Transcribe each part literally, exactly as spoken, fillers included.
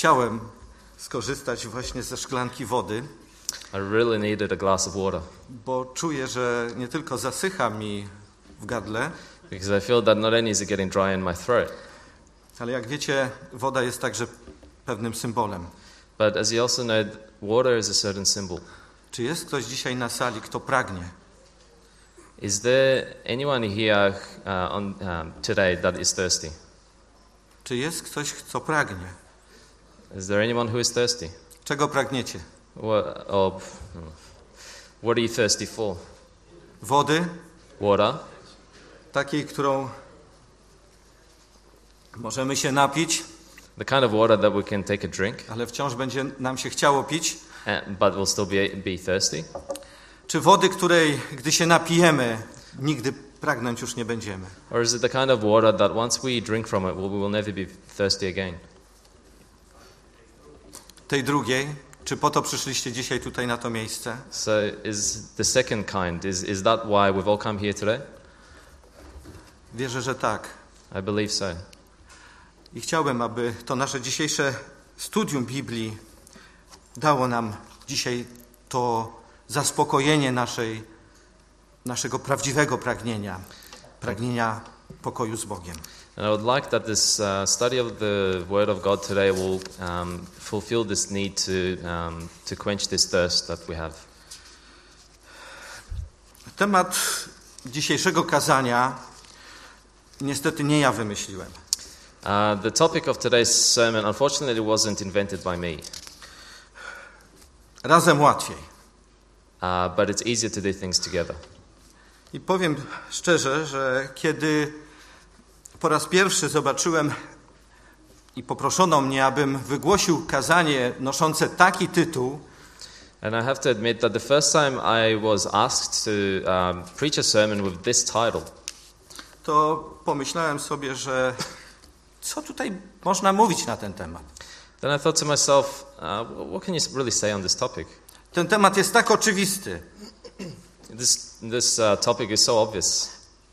chciałem skorzystać właśnie ze szklanki wody, I really needed a glass of water bo czuję, że nie tylko zasycha mi w gardle, because I feel that not only is it getting dry in my throat, ale jak wiecie, woda jest także pewnym symbolem. but as you also know, water is a certain symbol. Czy jest ktoś dzisiaj na sali, kto pragnie? Is there anyone here uh, on um, today that is thirsty? Czy jest ktoś, kto pragnie? Is there anyone who is thirsty? Czego pragniecie? What, or, what are you thirsty for? Wody, Water, takiej, którą możemy się napić, the kind of water that we can take a drink, ale wciąż będzie nam się chciało pić. uh, but we'll still be, be thirsty. Czy wody, której, gdy się napijemy, nigdy pragnąć już nie będziemy? Or is it the kind of water that once we drink from it, we will never be thirsty again? Tej drugiej, czy po to przyszliście dzisiaj tutaj na to miejsce? So is the second kind, is, is that why we've all come here today? Wierzę, że tak. I believe so. I chciałbym, aby to nasze dzisiejsze studium Biblii dało nam dzisiaj to zaspokojenie naszej, naszego prawdziwego pragnienia, pragnienia pokoju z Bogiem. And I would like that this uh, study of the Word of God today will um, fulfill this need to, um, to quench this thirst that we have. Temat dzisiejszego kazania niestety nie ja wymyśliłem. Uh, the topic of today's sermon, unfortunately, wasn't invented by me, Razem łatwiej. uh, but it's easier to do things together. I powiem szczerze, że kiedy po raz pierwszy zobaczyłem i poproszono mnie, abym wygłosił kazanie noszące taki tytuł, And I have to admit that the first time I was asked to um, preach a sermon with this title, to pomyślałem sobie, że co tutaj można mówić na ten temat? then I thought to myself, uh, what can you really say on this topic? Ten temat jest tak oczywisty. This, this uh, topic is so obvious.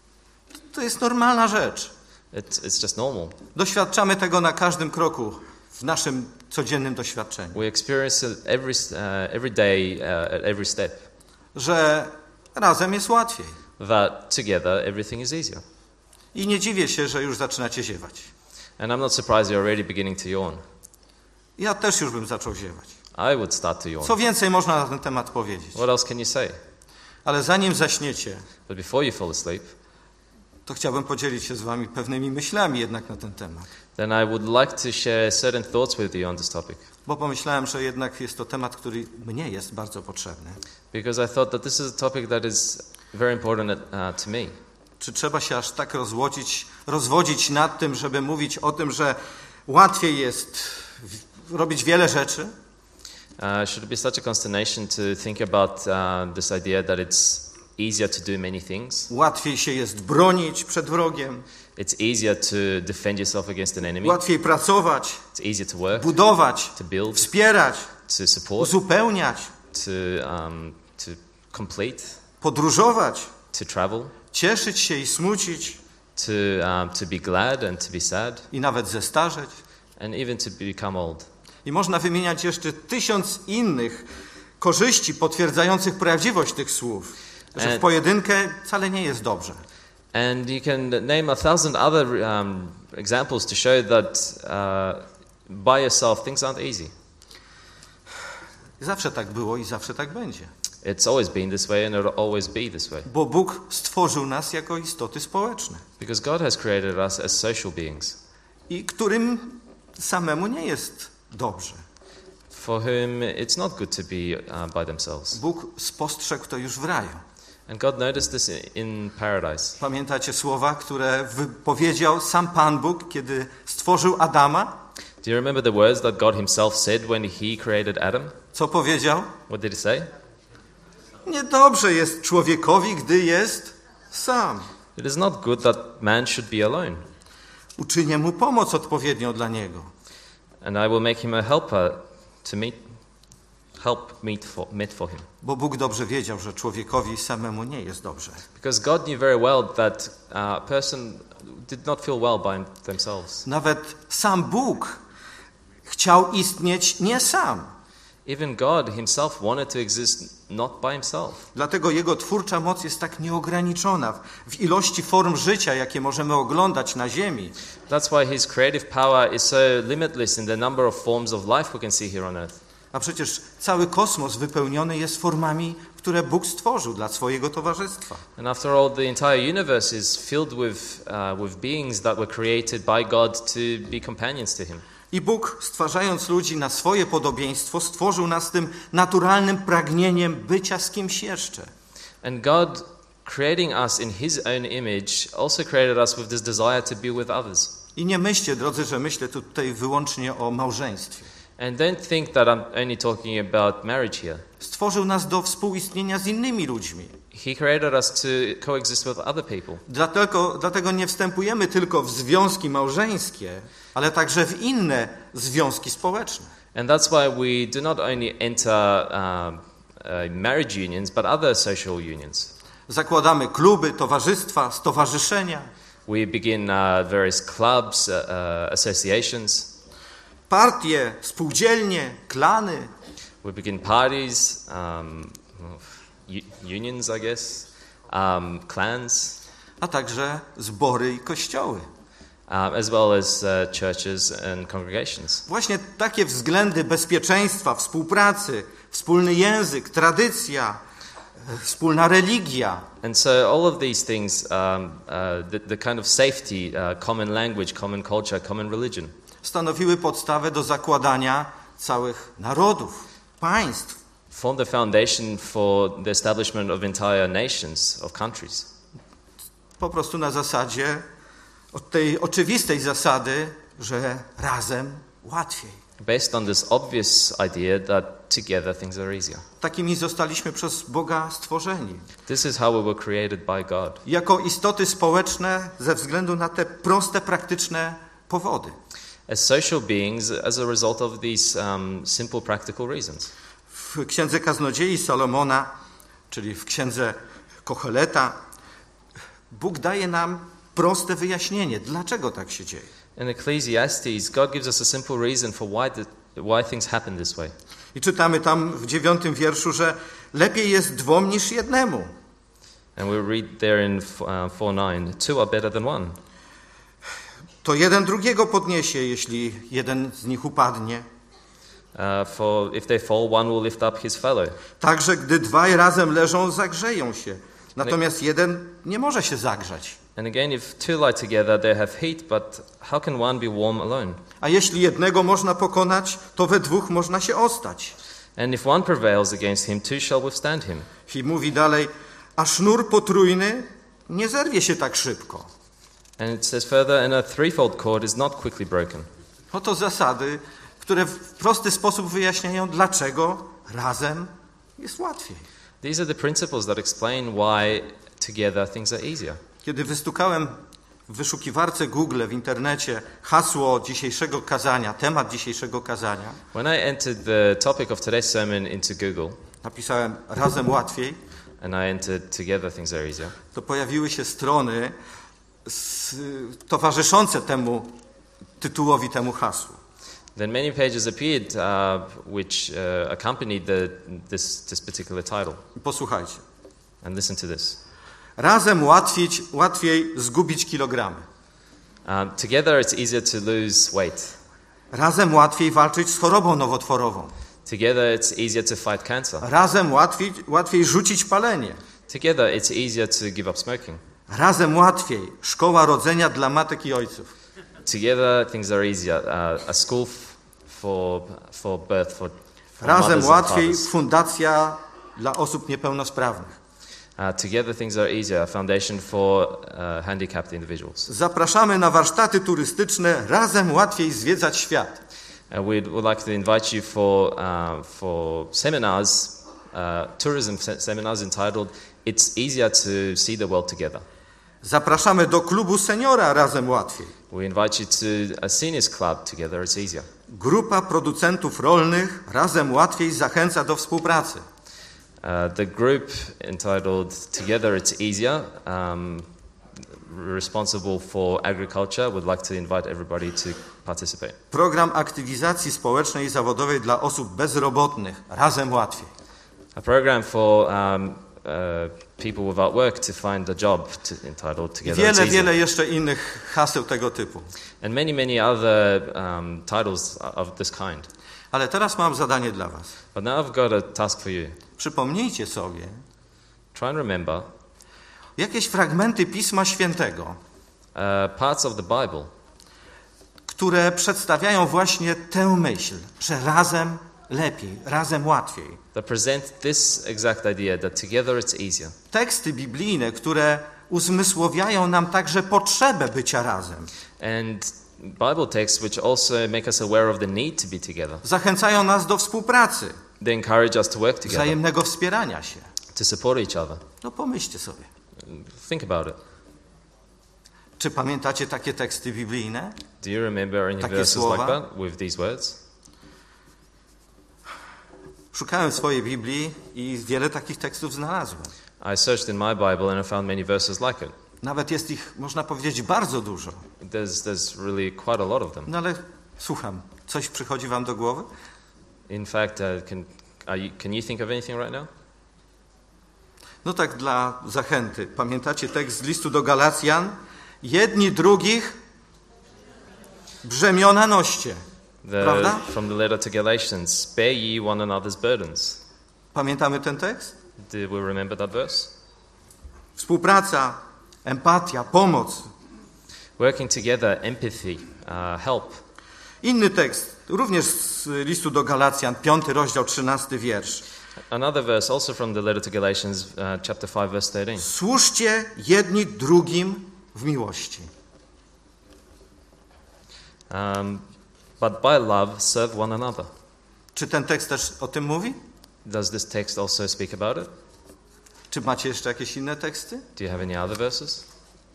To jest normalna rzecz. It's, it's just normal. Doświadczamy tego na każdym kroku w naszym codziennym doświadczeniu. We experience it every, uh, every day, uh, at every step, Że razem jest łatwiej. that together everything is easier. I nie dziwię się, że już zaczynacie ziewać. And I'm not surprised you're already beginning to yawn. Ja też już bym zaczął ziewać. I would start to yawn. Co więcej można na ten temat powiedzieć? What else can you say? Ale zanim zaśniecie, But before you fall asleep, to chciałbym podzielić się z wami pewnymi myślami jednak na ten temat. then I would like to share certain thoughts with you on this topic. Bo pomyślałem, że jednak jest to temat, który mnie jest bardzo potrzebny. Because I thought that this is a topic that is very important uh, to me. Czy trzeba się aż tak rozwodzić, rozwodzić nad tym, żeby mówić o tym, że łatwiej jest w- robić wiele rzeczy? Uh, should it be such a consternation to think about uh, this idea that it's easier to do many things? Łatwiej się jest bronić przed wrogiem, It's easier to defend yourself against an enemy. łatwiej pracować, It's easier to work, budować, to build, wspierać, to support, uzupełniać, to um, to complete, podróżować, to travel, cieszyć się i smucić to um, to be glad and to be sad, i nawet zestarzeć. and even to become old. I można wymieniać jeszcze tysiąc innych korzyści potwierdzających prawdziwość tych słów, że w And- pojedynkę wcale nie jest dobrze. And you can name a thousand other um, examples to show that uh, by yourself things aren't easy. Zawsze tak było i zawsze tak będzie. It's always been this way and it'll always be this way. Bo Bóg stworzył nas jako istoty społeczne Because God has created us as social beings, i którym samemu nie jest dobrze. for whom it's not good to be uh, by themselves. Bóg spostrzegł to już w raju. And God noticed this in paradise. Pamiętacie słowa, które wypowiedział sam Pan Bóg, kiedy stworzył Adama? Do you remember the words that God himself said when he created Adam? Co powiedział? What did he say? Niedobrze jest człowiekowi, gdy jest sam. It is not good that man should be alone, Uczynię mu pomoc odpowiednią dla niego. and I will make him a helper to meet, help meet for, meet for him. Bo Bóg dobrze wiedział, że człowiekowi samemu nie jest dobrze. Because God knew very well that uh, a person did not feel well by themselves. Nawet sam Bóg chciał istnieć nie sam. Even God himself wanted to exist not by himself. Dlatego jego twórcza moc jest tak nieograniczona w ilości form życia, jakie możemy oglądać na ziemi. That's why his creative power is so limitless in the number of forms of life we can see here on earth. A przecież cały kosmos wypełniony jest formami, które Bóg stworzył dla swojego towarzystwa. And after all, the entire universe is filled with uh, with beings that were created by God to be companions to him. I Bóg, stwarzając ludzi na swoje podobieństwo, stworzył nas tym naturalnym pragnieniem bycia z kimś jeszcze. And God, creating us in his own image, also created us with this desire to be with others. I nie myślcie, drodzy, że myślę tutaj wyłącznie o małżeństwie. And don't think that I'm only talking about marriage here. Stworzył nas do współistnienia z innymi ludźmi. He created us to coexist with other people. Dlatego, dlatego nie wstępujemy tylko w związki małżeńskie, ale także w inne związki społeczne. And that's why we do not only enter um, uh, marriage unions, but other social unions. Zakładamy kluby, towarzystwa, stowarzyszenia, We begin uh, various clubs, uh, uh, associations. partie, spółdzielnie, klany. We begin parties, um, u- unions, I guess, um, clans, A także zbory i kościoły. um, as well as uh, churches and congregations. Właśnie takie względy bezpieczeństwa, współpracy, wspólny język, tradycja, e, wspólna religia, And so all of these things, um, uh, the, the kind of safety, uh, common language, common culture, common religion, stanowiły podstawę do zakładania całych narodów, państw. form the foundation for the establishment of entire nations, of countries. Po prostu na zasadzie, od tej oczywistej zasady, że razem łatwiej. Based on this obvious idea that together things are easier. Takimi zostaliśmy przez Boga stworzeni. This is how we were created by God. Jako istoty społeczne ze względu na te proste, praktyczne powody. As social beings, as a result of these um, simple practical reasons. W Księdze Kaznodziei Salomona, czyli w Księdze Kocheleta, Bóg daje nam proste wyjaśnienie, dlaczego tak się dzieje. In Ecclesiastes, God gives us a simple reason for why, the, why things happen this way. I czytamy tam w dziewiątym wierszu, że lepiej jest dwom niż jednemu. And we read there in uh, four nine, two are better than one. To jeden drugiego podniesie, jeśli jeden z nich upadnie. Uh, for if they fall, one will lift up his fellow. Także gdy dwaj razem leżą, zagrzeją się. Natomiast jeden nie może się zagrzać. And again, if two lie together, they have heat, but how can one be warm alone? A jeśli jednego można pokonać, to we dwóch można się ostać. And if one prevails against him, two shall withstand him. I mówi dalej, a sznur potrójny nie zerwie się tak szybko. And it says further, and a threefold cord is not quickly broken. Oto zasady, które w prosty sposób wyjaśniają, dlaczego razem jest łatwiej. These are the principles that explain why together things are easier. Kiedy wystukałem w wyszukiwarce Google w internecie hasło dzisiejszego kazania, temat dzisiejszego kazania, When I entered the topic of today's sermon into Google, napisałem razem łatwiej, and I entered together things are easier, to pojawiły się strony z, towarzyszące temu tytułowi, temu hasłu. then many pages appeared uh, which uh, accompanied the, this, this particular title. Posłuchajcie. And listen to this. Razem łatwiej, łatwiej zgubić kilogramy. Um, together it's easier to lose weight. Razem łatwiej walczyć z chorobą nowotworową. Together it's easier to fight cancer. Razem łatwiej, łatwiej rzucić palenie. Together it's easier to give up smoking. Razem łatwiej szkoła rodzenia dla matek i ojców. Together things are easier. Uh, a school f- for, for birth for, for Razem mothers and łatwiej fathers. fundacja dla osób niepełnosprawnych. Uh, together things are easier. A foundation for uh, handicapped individuals. Zapraszamy na warsztaty turystyczne. Razem łatwiej zwiedzać świat. Uh, we'd would like to invite you for uh, for seminars, uh, tourism se- seminars entitled "It's Easier to See the World Together." Zapraszamy do klubu seniora. Razem łatwiej. We invite you to a seniors club. Together, it's easier. Grupa producentów rolnych. Razem łatwiej zachęca do współpracy. Uh, the group entitled "Together, It's Easier" um, responsible for agriculture would like to invite everybody to participate. Program aktywizacji społecznej i zawodowej dla osób bezrobotnych. Razem łatwiej. A program for um, uh, people without work to find a job to, entitled Together It's Wiele, Easier. wiele jeszcze innych haseł tego typu. And many, many other um, titles of this kind. Ale teraz mam zadanie dla was. But now I've got a task for you. Przypomnijcie sobie Try and remember jakieś fragmenty Pisma Świętego, uh, parts of the Bible które przedstawiają właśnie tę myśl, że razem lepiej, razem łatwiej. that present this exact idea that together it's easier. Teksty biblijne, które uzmysłowiają nam także potrzebę bycia razem. And Bible texts which also make us aware of the need to be together. Zachęcają nas do współpracy, They encourage us to work together, wzajemnego wspierania się. to support each other. No pomyślcie sobie. Think about it. Czy pamiętacie takie teksty biblijne? Do you remember any Takie verses słowa? like that with these words? Szukałem w swojej Biblii i wiele takich tekstów znalazłem. I searched in my Bible and I found many verses like it. Nawet jest ich, można powiedzieć, bardzo dużo. There's, there's really quite a lot of them. No ale słucham, coś przychodzi wam do głowy? In fact, uh, can, are you, can you think of anything right now? No tak dla zachęty. Pamiętacie tekst z listu do Galacjan? Jedni drugich brzemiona noście. The, Prawda? from the letter to Galatians, bear ye one another's burdens. Pamiętamy ten tekst? Do we remember that verse? Współpraca, empatia, pomoc. Working together, empathy, uh, help. Inny tekst, również z listu do Galacjan, piąty rozdział, trzynasty wiersz. Another verse, also from the letter to Galatians, uh, chapter five, verse thirteen. Służcie jedni drugim w miłości. Um, but by love, serve one another. Czy ten tekst też o tym mówi? Does this text also speak about it? Czy macie jeszcze jakieś inne teksty? Do you have any other verses?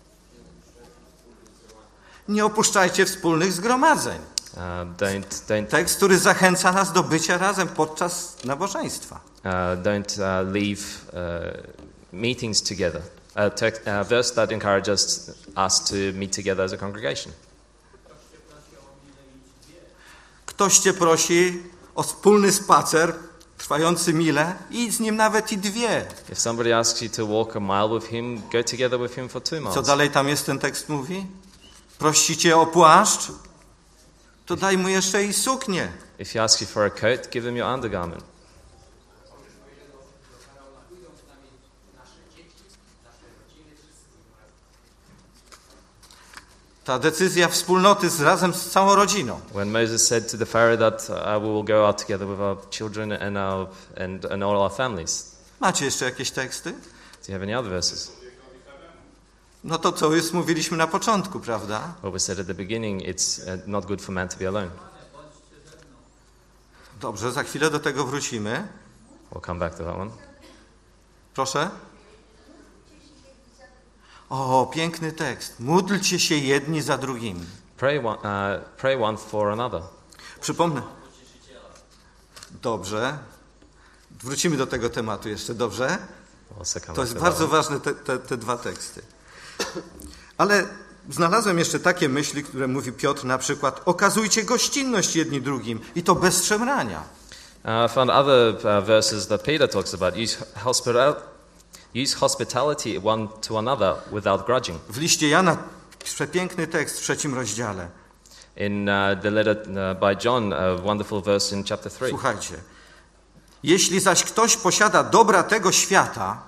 Nie opuszczajcie wspólnych zgromadzeń. Uh, don't, don't, Tekst, który zachęca nas do bycia razem podczas nabożeństwa. uh, don't uh, leave uh, meetings together. A text, uh, verse that encourages us to meet together as a congregation. Ktoś cię prosi o wspólny spacer trwający milę, idź z nim nawet i dwie. If somebody asks you to walk a mile with him, go together with him for two miles. Co dalej tam jest ten tekst mówi? Prosi cię o płaszcz, to daj mu jeszcze i suknię. If he asks you for a coat, give him your undergarment. Ta decyzja wspólnoty z, razem z całą rodziną. When Moses said to the Pharaoh that uh, we will go out together with our children and our and, and all our families. Macie jeszcze jakieś teksty? Do you have any other verses? No to co już mówiliśmy na początku, prawda? What we said at the beginning, it's uh, not good for man to be alone. Dobrze, za chwilę do tego wrócimy. We'll come back to that one. Proszę. O, piękny tekst. Módlcie się jedni za drugimi. Pray one, uh, pray one for another. Przypomnę. Dobrze. Wrócimy do tego tematu jeszcze, dobrze? Also come To back jest to bardzo that one. ważne, te, te, te dwa teksty. Ale znalazłem jeszcze takie myśli, które mówi Piotr na przykład: okazujcie gościnność jedni drugim i to bez szemrania. Uh, I found other uh, verses that Peter talks about. Use, hospital, use hospitality one to another without grudging. W liście Jana przepiękny tekst w trzecim rozdziale. In uh, the letter uh, by John, a wonderful verse in chapter three. Słuchajcie. Jeśli zaś ktoś posiada dobra tego świata,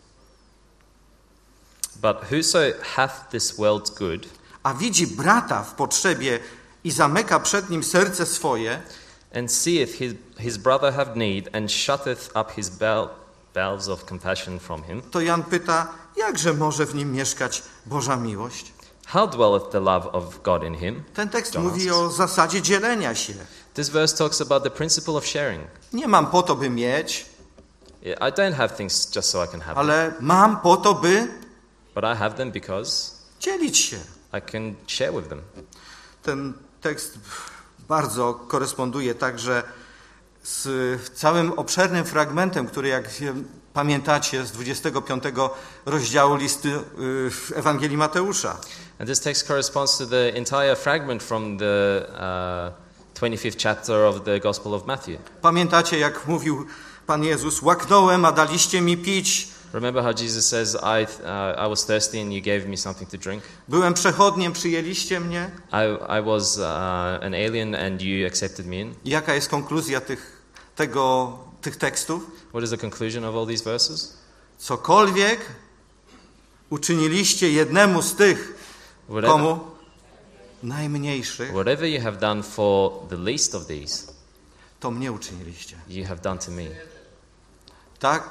But whoso hath this world's good, a widzi brata w potrzebie i zamyka przed nim serce swoje, and seeth his, his brother have need, and shutteth up his bel- bowels of compassion from him, to Jan pyta, jakże może w nim mieszkać Boża miłość? how dwelleth the love of God in him? Ten tekst John mówi asks. o zasadzie dzielenia się. This verse talks about the principle of sharing. Nie mam po to, by mieć, I don't have things just so I can have them, ale mam po to, by but I have them because dzielić się. I can share with them. Ten tekst bardzo koresponduje także z całym obszernym fragmentem, który, jak się Pamiętacie z dwudziestego piątego rozdziału listu y, Ewangelii Mateusza. And this text corresponds to the entire fragment from the uh, twenty-fifth chapter of the Gospel of Matthew. Pamiętacie, jak mówił Pan Jezus, łaknąłem, a daliście mi pić. Remember how Jesus says, I, uh, I was thirsty and you gave me something to drink? Byłem przechodniem, przyjęliście mnie. I, I was uh, an alien and you accepted me in. I jaka jest konkluzja tych, tego, tych tekstów? What is the conclusion of all these verses? Cokolwiek uczyniliście jednemu z tych, Whatever, komu? Najmniejszych, whatever you have done for the least of these, to mnie uczyniliście. you have done to me. Tak?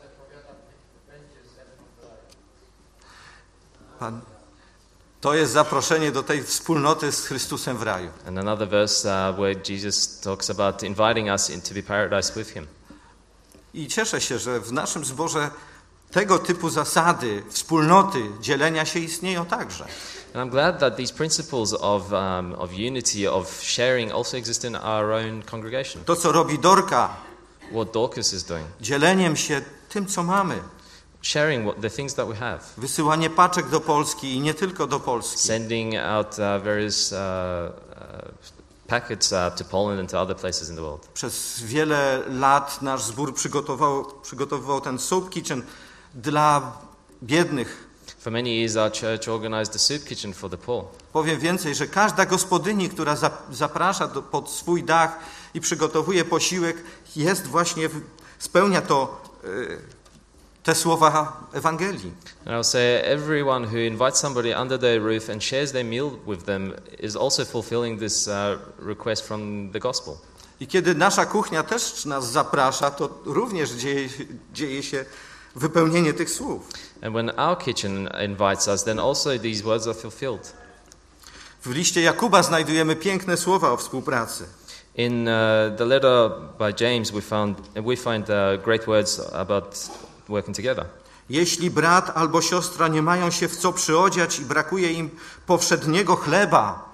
Pan, to jest zaproszenie do tej wspólnoty z Chrystusem w raju. And another verse uh, where Jesus talks about inviting us into the paradise with him. I cieszę się, że w naszym zborze tego typu zasady, wspólnoty, dzielenia się istnieją także. And I'm glad that these principles of, um, of unity, of sharing also exist in our own congregation. To, co robi Dorka, What Dorcas is doing. dzieleniem się tym, co mamy. Sharing what, the things that we have. Wysyłanie paczek do Polski i nie tylko do Polski. Sending out uh, various uh, uh, packets uh, to Poland and to other places in the world. Przez wiele lat nasz zbór przygotował, przygotowywał ten soup kitchen dla biednych. For many years our church organized the soup kitchen for the poor. Powiem więcej, że każda gospodyni, która za, zaprasza do, pod swój dach i przygotowuje posiłek, jest właśnie, spełnia to, y, te słowa Ewangelii. And I'll say everyone who invites somebody under their roof and shares their meal with them is also fulfilling this uh, request from the gospel. I kiedy nasza kuchnia też nas zaprasza, to również dzieje, dzieje się wypełnienie tych słów. And when our kitchen invites us, then also these words are fulfilled. W liście Jakuba znajdujemy piękne słowa o współpracy. In uh, the letter by James, we found we find uh, great words about working together. Jeśli brat albo siostra nie mają się w co przyodziać i brakuje im powszedniego chleba.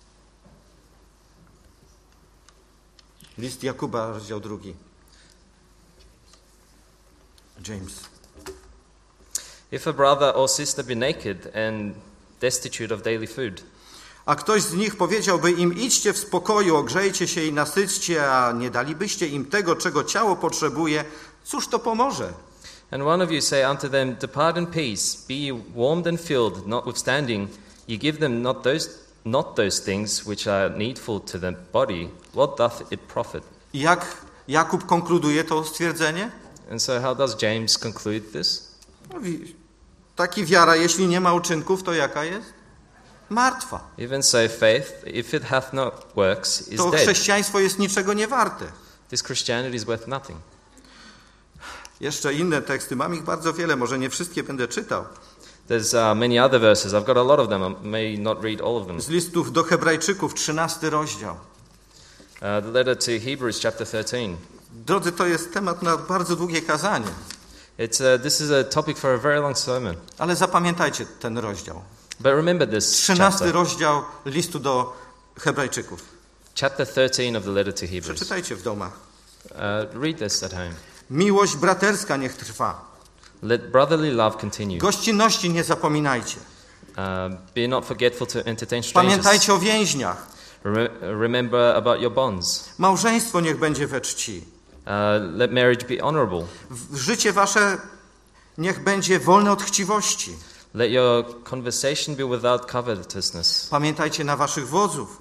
List Jakuba, rozdział drugi. James. If a brother or sister be naked and destitute of daily food, A ktoś z nich powiedziałby im, idźcie w spokoju, ogrzejcie się i nasyćcie, a nie dalibyście im tego, czego ciało potrzebuje, cóż to pomoże? and one of you say unto them, depart in peace, be ye warmed and filled, notwithstanding ye give them not those not those things which are needful to the body, what doth it profit? I jak Jakub konkluduje to stwierdzenie? And so how does James conclude this? Mówi, taki wiara, jeśli nie ma uczynków, to jaka jest? Martwa. Even so faith, if it hath not works, is To dead. chrześcijaństwo jest niczego nie warte. This Christianity is worth nothing. Jeszcze inne teksty, mam ich bardzo wiele, może nie wszystkie będę czytał. There's uh, many other verses. I've got a lot of them. I may not read all of them. Z listów do Hebrajczyków, trzynasty rozdział. Uh, the letter to Hebrews, chapter thirteen. Drodzy, to jest temat na bardzo długie kazanie, It's uh, this is a topic for a very long sermon. ale zapamiętajcie ten rozdział. But remember this trzynasty chapter, rozdział listu do Hebrajczyków. chapter thirteen of the letter to Hebrews. Przeczytajcie w domach. Uh, read this at home. Miłość braterska niech trwa. Let brotherly love continue. Gościnności nie zapominajcie. Uh, be not forgetful to entertain strangers. Pamiętajcie o więźniach. Rem- remember about your bonds. Małżeństwo niech będzie we czci. Uh, let marriage be honorable. W- Życie wasze niech będzie wolne od chciwości. Let your conversation be without covetousness. Pamiętajcie na waszych wodzów.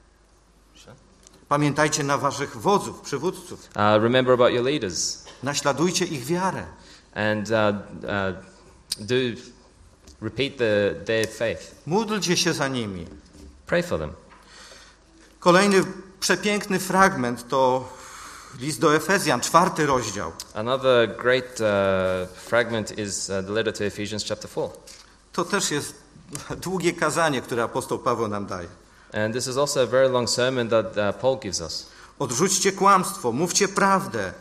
Pamiętajcie na waszych wodzów, przywódców. Uh, remember about your leaders. Naśladujcie ich wiarę. And uh, uh, do repeat the, their faith. Módlcie się za nimi. Pray for them. Kolejny przepiękny fragment to list do Efezjan, czwarty rozdział. Another great uh, fragment is uh, the letter to Ephesians chapter four. To też jest długie kazanie, które apostoł Paweł nam daje. And this is also a very long sermon that uh, Paul gives us. Odrzućcie kłamstwo, mówcie prawdę.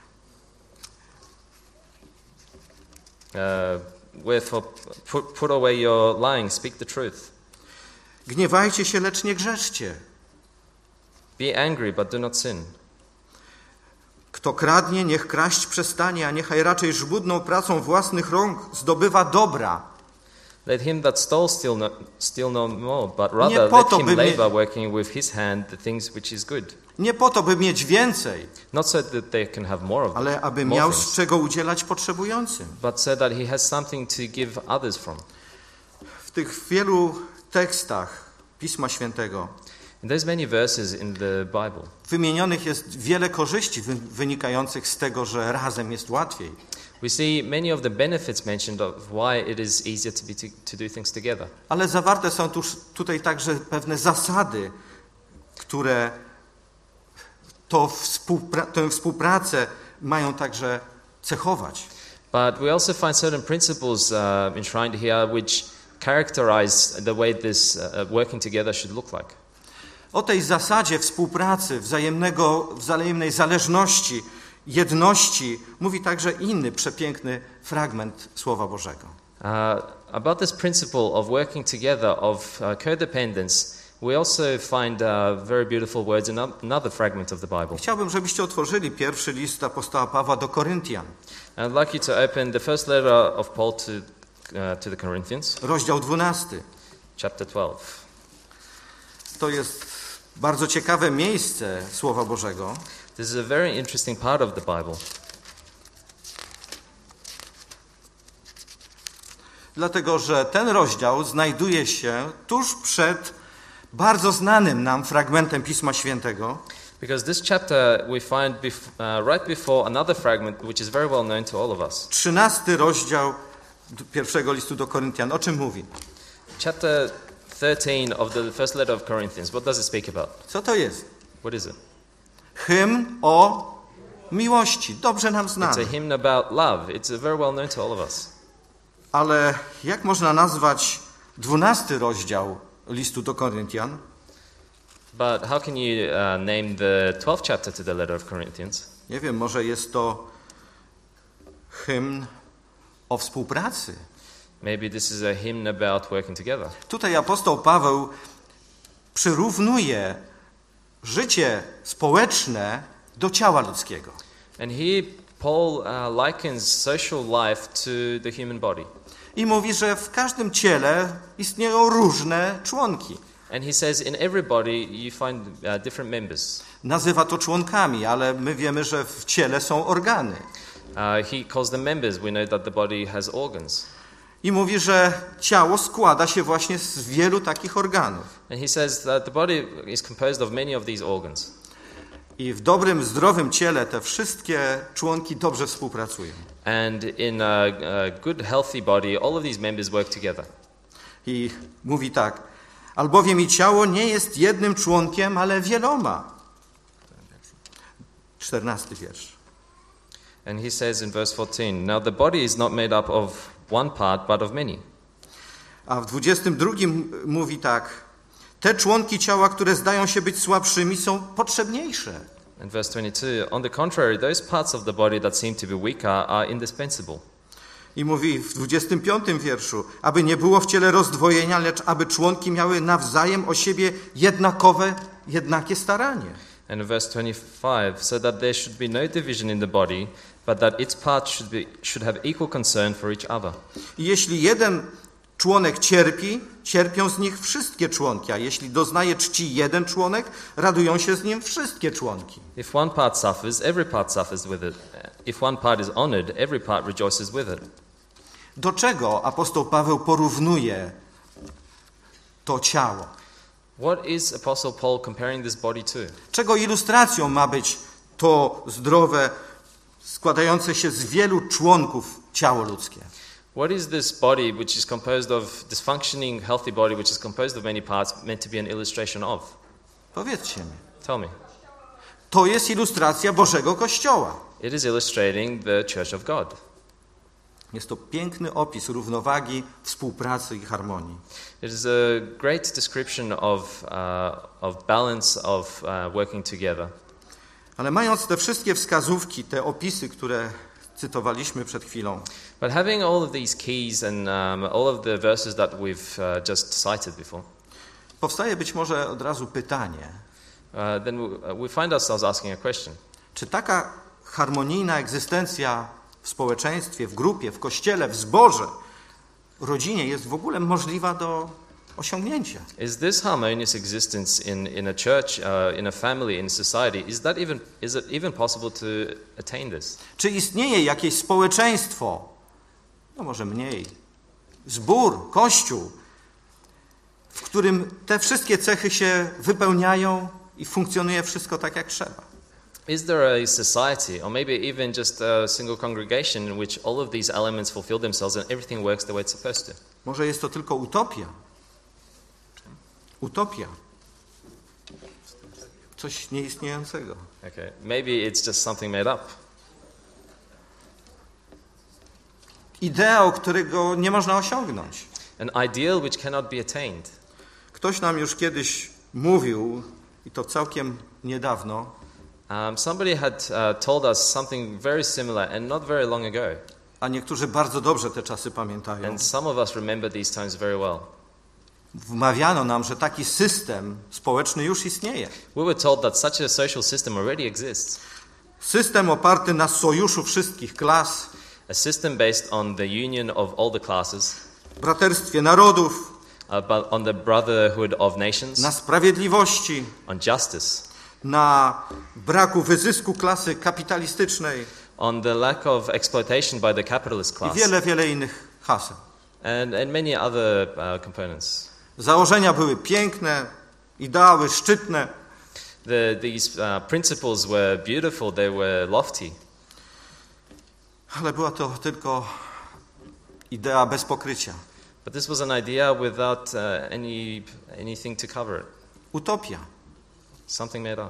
Uh, wherefore, put, put away your lying, speak the truth. Gniewajcie się, lecz nie grzeszcie. Be angry, but do not sin. Kto kradnie, niech kraść przestanie, a niechaj raczej żmudną pracą własnych rąk zdobywa dobra. Let him that stole steal no, steal no more, but Nie rather po let to, him by mie- labor, working with his hand the things which is good. Nie po to, by mieć więcej, Not so that they can have more of ale aby more miał things, z czego udzielać potrzebującym. but so that he has something to give others from. W tych wielu tekstach Pisma Świętego In those many verses in the Bible, wymienionych jest wiele korzyści wy- wynikających z tego, że razem jest łatwiej. we see many of the benefits mentioned of why it is easier to, be to, to do things together. Ale zawarte są tuż, tutaj także pewne zasady, które to współpra- tę współpracę mają także cechować. But we also find certain principles uh, enshrined here which characterize the way this uh, working together should look like. O tej zasadzie współpracy, wzajemnego, wzajemnej zależności, jedności mówi także inny przepiękny fragment Słowa Bożego. Uh, about this principle of working together, of uh, codependence, we also find uh, very beautiful words in another fragment of the Bible. Chciałbym, żebyście otworzyli pierwszy list apostoła Pawła do Koryntian, And I'd like you to open the first letter of Paul to, uh, to the Corinthians, rozdział dwunasty. chapter twelve. To jest bardzo ciekawe miejsce Słowa Bożego. This is a very interesting part of the Bible. Dlatego, że ten rozdział znajduje się tuż przed bardzo znanym nam fragmentem Pisma Świętego, Because this chapter we find bef- uh, right before another fragment which is very well known to all of us. trzynasty rozdział d- pierwszego listu do Koryntian. O czym mówi? Chapter thirteen of the first letter of Corinthians. What does it speak about? Co to jest? What is it? Hymn o miłości. Dobrze nam It's a znany. hymn about love. It's a very well known to all of us. Ale jak można nazwać dwunasty rozdział listu do Koryntian? But how can you uh, name the twelfth chapter to the letter of Corinthians? Nie wiem, może jest to hymn o współpracy. Maybe this is a hymn about working together. Tutaj apostoł Paweł przyrównuje życie społeczne do ciała ludzkiego. And here Paul uh, likens social life to the human body. I mówi, że w każdym ciele istnieją różne członki. And he says in every body you find uh, different members. Nazywa to członkami, ale my wiemy, że w ciele są organy. Uh, he calls them members. We know that the body has organs. I mówi, że ciało składa się właśnie z wielu takich organów. And he says that the body is composed of many of these organs. I w dobrym, zdrowym ciele te wszystkie członki dobrze współpracują. And in a, a good, healthy body, all of these members work together. I mówi tak, albowiem i ciało nie jest jednym członkiem, ale wieloma. Czternasty wiersz. And he says in verse fourteen, now the body is not made up of one part, but of many. A w dwudziestym drugim mówi tak, te członki ciała, które zdają się być słabszymi, są potrzebniejsze. And verse twenty-two, on the contrary, those parts of the body that seem to be weaker are indispensable. I mówi w dwudziestym piątym wierszu, aby nie było w ciele rozdwojenia, lecz aby członki miały nawzajem o siebie jednakowe, jednakie staranie. And in verse twenty-five, so that there should be no division in the body, but that its parts should, be, should have equal concern for each other. I jeśli jeden członek cierpi, cierpią z nich wszystkie członki, a jeśli doznaje czci jeden członek, radują się z nim wszystkie członki. If one part suffers, every part suffers with it. If one part is honored, every part rejoices with it. Do czego apostoł Paweł porównuje to ciało? What is Apostle Paul comparing this body to? Czego ilustracją ma być to zdrowe, składające się z wielu członków ciało ludzkie? What is this body which is composed of, this functioning, healthy body which is composed of many parts, meant to be an illustration of? Powiedzcie mi. Tell me. To jest ilustracja Bożego Kościoła. It is illustrating the Church of God. Jest to piękny opis równowagi, współpracy i harmonii. It is a great description of, uh, of balance, of uh, working together. Ale mając te wszystkie wskazówki, te opisy, które cytowaliśmy przed chwilą, But having all of these keys and um, all of the verses that we've uh, just cited before, powstaje być może od razu pytanie, uh, then we, uh, we find ourselves asking a question. czy taka harmonijna egzystencja w społeczeństwie, w grupie, w kościele, w zborze, rodzinie jest w ogóle możliwa do osiągnięcia. Is this harmonious existence in, in a church, uh, in a family, in society, is that even is it even possible to attain this? Czy istnieje jakieś społeczeństwo, no może mniej, zbór, kościół, w którym te wszystkie cechy się wypełniają i funkcjonuje wszystko tak jak trzeba? Is there a society, or maybe even just a single congregation in which all of these elements fulfill themselves and everything works the way it's supposed to? Może jest to tylko utopia. Utopia. Coś nieistniejącego. Okay, maybe it's just something made up. Idea, którego nie można osiągnąć. An ideal which cannot be attained. Ktoś nam już kiedyś mówił, i to całkiem niedawno, Um, somebody had uh, told us something very similar and not very long ago. a niektórzy bardzo dobrze te czasy pamiętają. And some of us remember these times very well. Wmawiano nam, że taki system społeczny już istnieje. We were told that such a social system already exists. System oparty na sojuszu wszystkich klas, A system based on the union of all the classes, braterstwie narodów, uh, but on the brotherhood of nations, na sprawiedliwości, on justice, na braku wyzysku klasy kapitalistycznej on the lack of exploitation by the capitalist i class, wiele, wiele innych haseł. and, and many other uh, components. Założenia były piękne, ideały szczytne, The, these uh, principles were beautiful, they were lofty, ale była to tylko idea bez pokrycia. but this was an idea without uh, any, anything to cover it, Utopia. something made up.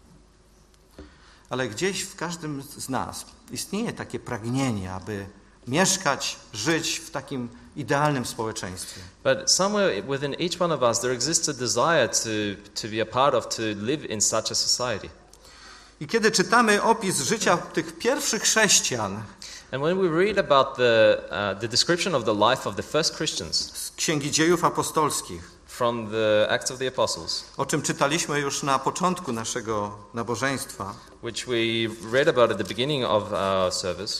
Ale gdzieś w każdym z nas istnieje takie pragnienie, aby mieszkać, żyć w takim idealnym społeczeństwie. But somewhere within each one of us there exists a desire to, to be a part of, to live in such a society. I kiedy czytamy opis życia tych pierwszych chrześcijan And when we read about the, uh, the description of the life of the first Christians z Księgi Dziejów Apostolskich, from the Acts of the Apostles, o czym czytaliśmy już na początku naszego nabożeństwa, which we read about at the beginning of our service,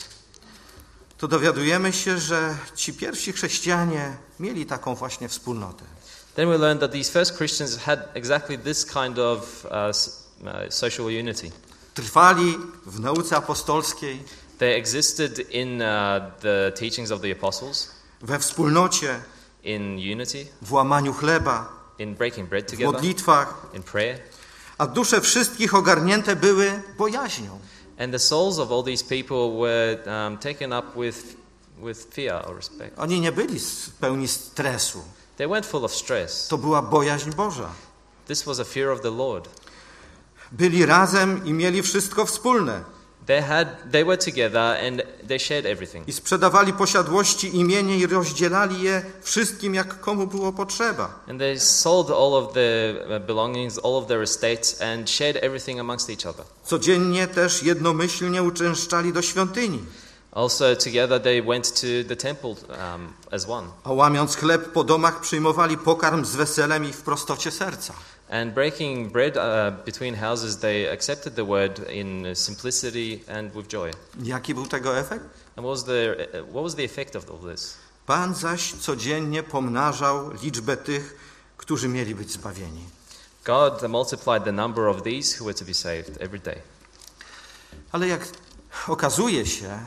to dowiadujemy się, że ci pierwsi chrześcijanie mieli taką właśnie wspólnotę. then we learned that these first Christians had exactly this kind of uh, s- uh, social unity. Trwali w nauce apostolskiej, They existed in uh, the teachings of the apostles, we wspólnocie, in unity, w łamaniu chleba, in breaking bread w together, modlitwach, in prayer. a dusze wszystkich ogarnięte były bojaźnią. And the souls of all these people were um, taken up with, with fear or respect. Oni nie byli pełni stresu. They weren't full of stress. To była bojaźń Boża. This was a fear of the Lord. Byli razem i mieli wszystko wspólne. They had, they were together and they shared everything. I sprzedawali posiadłości imienie i rozdzielali je wszystkim, jak komu było potrzeba. And they sold all of their belongings, all of their estates, and shared everything amongst each other. Codziennie też jednomyślnie uczęszczali do świątyni, Also, together they went to the temple um, as one. a łamiąc chleb po domach przyjmowali pokarm z weselem i w prostocie serca. And breaking bread uh, between houses, they accepted the word in simplicity and with joy. Jaki był tego efekt? And what was the, uh, what was the effect of all this? Pan zaś codziennie pomnażał liczbę tych, którzy mieli być zbawieni. God multiplied the number of these who were to be saved every day. Ale jak okazuje się,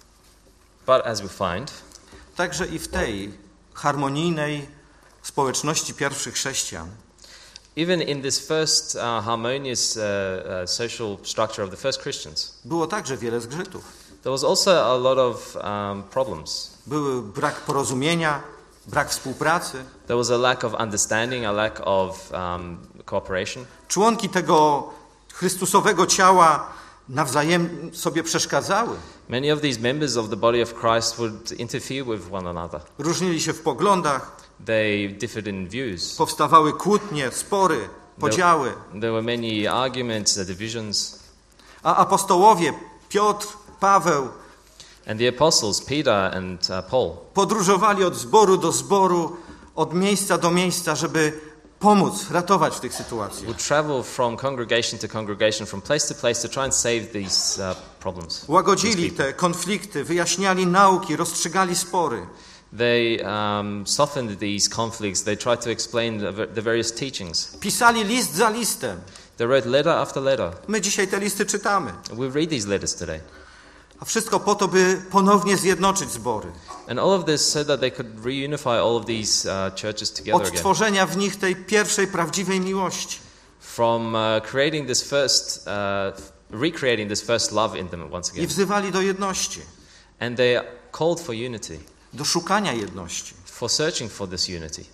But as we find, także i w tej harmonijnej społeczności pierwszych chrześcijan even in this first uh, harmonious uh, uh, social structure of the first Christians, było także wiele zgrzytów. there was also a lot of um, problems. Był brak porozumienia, brak współpracy. There was a lack of understanding, a lack of um, cooperation. Członki tego Chrystusowego ciała nawzajem sobie przeszkadzały. Many of these members of the body of Christ would interfere with one another. Różnili się w poglądach, They differed in views. powstawały kłótnie, spory, podziały. There were many arguments, uh, divisions. A apostołowie Piotr, Paweł And the apostles, Peter and uh, Paul, podróżowali od zboru do zboru, od miejsca do miejsca, żeby pomóc, ratować w tych sytuacjach. would travel from congregation to congregation, from place to place to try and save these uh, problems. Łagodzili these people. te konflikty, wyjaśniali nauki, rozstrzygali spory. They um, softened these conflicts. They tried to explain the, v- the various teachings. Pisali list za listem. They wrote letter after letter. My dzisiaj te listy czytamy. We read these letters today. A wszystko po to, by ponownie zjednoczyć zbory. And all of this so that they could reunify all of these uh, churches together again. Odtworzenia w nich tej pierwszej prawdziwej miłości. From uh, creating this first, uh, recreating this first love in them once I again. wzywali do jedności, And they called for unity, do szukania jedności. for searching for this unity.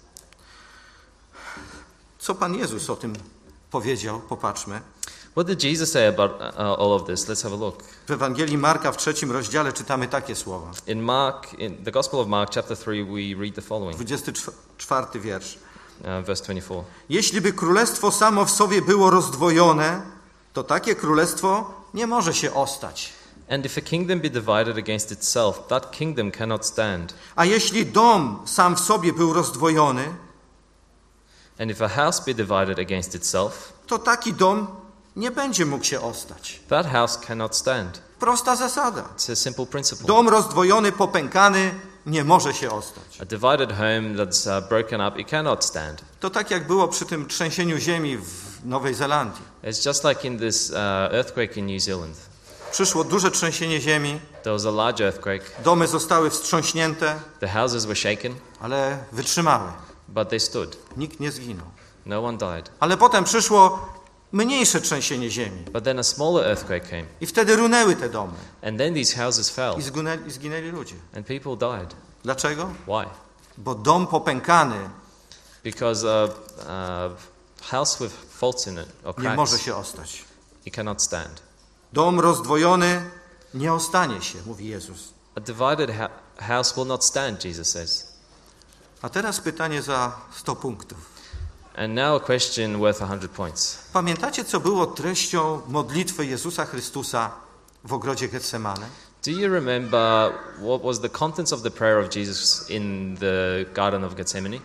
Co Pan Jezus o tym powiedział? Popatrzmy. What did Jesus say about uh, all of this? Let's have a look. W Ewangelii Marka w trzecim rozdziale czytamy takie słowa. In Mark, in the Gospel of Mark, chapter three, we read the following, dwudziesty czwarty wiersz. uh, verse twenty-four. Jeśli by królestwo samo w sobie było rozdwojone, to takie królestwo nie może się ostać. And if a kingdom be divided against itself, that kingdom cannot stand. A jeśli dom sam w sobie był rozdwojony, And if a house be divided against itself, to taki dom nie będzie mógł się ostać. that house cannot stand. Prosta zasada. It's a simple principle. Dom rozdwojony, popękany nie może się ostać. A divided home that's uh, broken up, it cannot stand. To tak jak było przy tym trzęsieniu ziemi w Nowej Zelandii. It's just like in this uh, earthquake in New Zealand. Przyszło duże trzęsienie ziemi, There was a large earthquake. domy zostały wstrząśnięte, The houses were shaken, ale wytrzymały. but they stood. Nikt nie zginął. No one died. Ale potem przyszło mniejsze trzęsienie ziemi But then a smaller earthquake came. i wtedy runęły te domy And then these houses fell. i zginęli, i zginęli ludzie. And people died. Dlaczego? Why? Bo dom popękany Because a, a house with faults in it, or nie może cracks, się ostać. it cannot stand. Dom rozdwojony nie ostanie się, mówi Jezus. A divided ha- house will not stand, Jesus says. A teraz pytanie za sto punktów. And now a question worth one hundred points. Pamiętacie, co było treścią modlitwy Jezusa Chrystusa w ogrodzie Getsemane? Do you remember what was the contents of the prayer of Jesus in the Garden of Gethsemane?